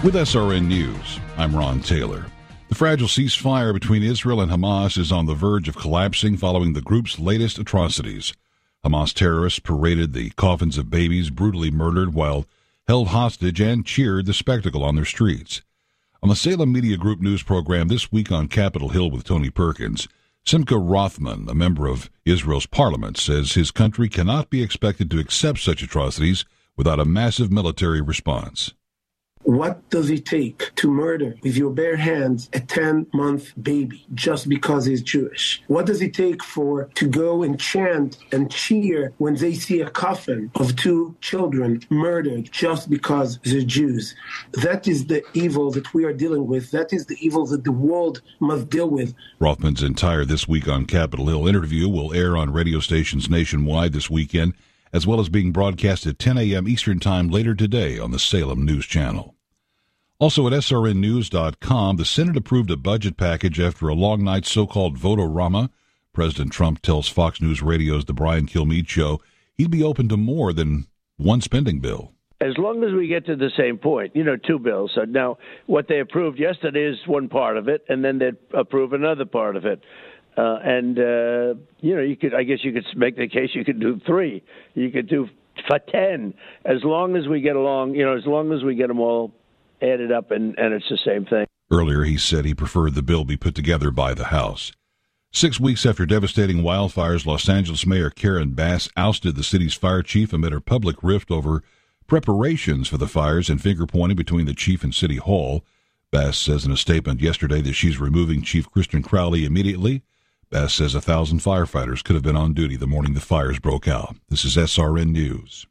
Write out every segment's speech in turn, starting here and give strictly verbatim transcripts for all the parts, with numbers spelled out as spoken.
With S R N News, I'm Ron Taylor. The fragile ceasefire between Israel and Hamas is on the verge of collapsing following the group's latest atrocities. Hamas terrorists paraded the coffins of babies brutally murdered while held hostage and cheered the spectacle on their streets. On the Salem Media Group news program This Week on Capitol Hill with Tony Perkins, Simcha Rothman, a member of Israel's parliament, says his country cannot be expected to accept such atrocities without a massive military response. What does it take to murder with your bare hands a ten-month baby just because he's Jewish? What does it take for to go and chant and cheer when they see a coffin of two children murdered just because they're Jews? That is the evil that we are dealing with. That is the evil that the world must deal with. Rothman's entire This Week on Capitol Hill interview will air on radio stations nationwide this weekend, as well as being broadcast at ten a.m. Eastern Time later today on the Salem News Channel. Also at S R N news dot com, the Senate approved a budget package after a long night's so-called vote-o-rama. President Trump tells Fox News Radio's The Brian Kilmeade Show he'd be open to more than one spending bill. As long as we get to the same point, you know, two bills. So now, what they approved yesterday is one part of it, and then they'd approve another part of it. Uh, and, uh, you know, you could, I guess you could make the case you could do three. You could do for ten, as long as we get along, you know, as long as we get them all added up and, and it's the same thing. Earlier, he said he preferred the bill be put together by the House. Six weeks after devastating wildfires, Los Angeles Mayor Karen Bass ousted the city's fire chief amid a public rift over preparations for the fires and finger-pointing between the chief and City Hall. Bass says in a statement yesterday that she's removing Chief Christian Crowley immediately. Bass says a thousand firefighters could have been on duty the morning the fires broke out. This is S R N News.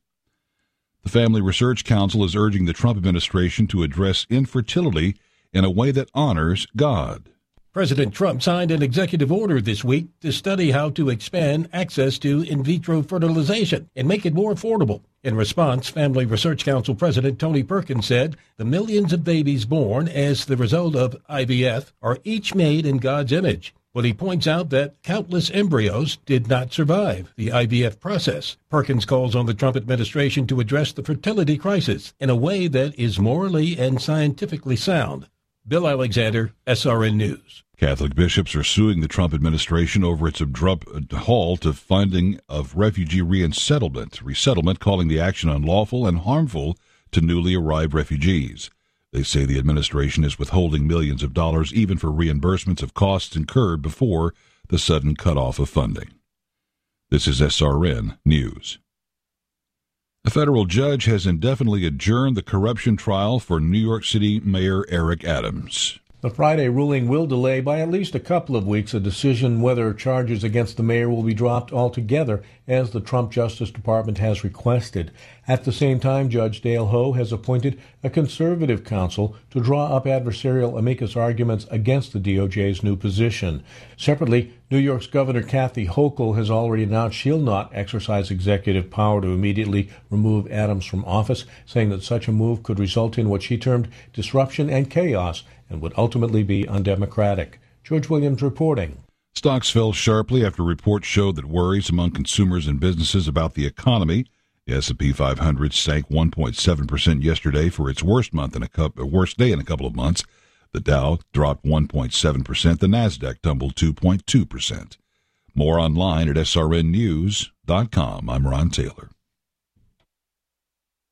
The Family Research Council is urging the Trump administration to address infertility in a way that honors God. President Trump signed an executive order this week to study how to expand access to in vitro fertilization and make it more affordable. In response, Family Research Council President Tony Perkins said the millions of babies born as the result of I V F are each made in God's image. But he points out that countless embryos did not survive the I V F process. Perkins calls on the Trump administration to address the fertility crisis in a way that is morally and scientifically sound. Bill Alexander, S R N News. Catholic bishops are suing the Trump administration over its abrupt halt of funding of refugee resettlement, resettlement calling the action unlawful and harmful to newly arrived refugees. They say the administration is withholding millions of dollars even for reimbursements of costs incurred before the sudden cutoff of funding. This is S R N News. A federal judge has indefinitely adjourned the corruption trial for New York City Mayor Eric Adams. The Friday ruling will delay by at least a couple of weeks a decision whether charges against the mayor will be dropped altogether, as the Trump Justice Department has requested. At the same time, Judge Dale Ho has appointed a conservative counsel to draw up adversarial amicus arguments against the D O J's new position. Separately, New York's Governor Kathy Hochul has already announced she'll not exercise executive power to immediately remove Adams from office, saying that such a move could result in what she termed disruption and chaos and would ultimately be undemocratic. George Williams reporting. Stocks fell sharply after reports showed that worries among consumers and businesses about the economy. The S and P five hundred sank one point seven percent yesterday for its worst month in a couple, worst day in a couple of months. The Dow dropped one point seven percent. The Nasdaq tumbled two point two percent. More online at S R N news dot com. I'm Ron Taylor.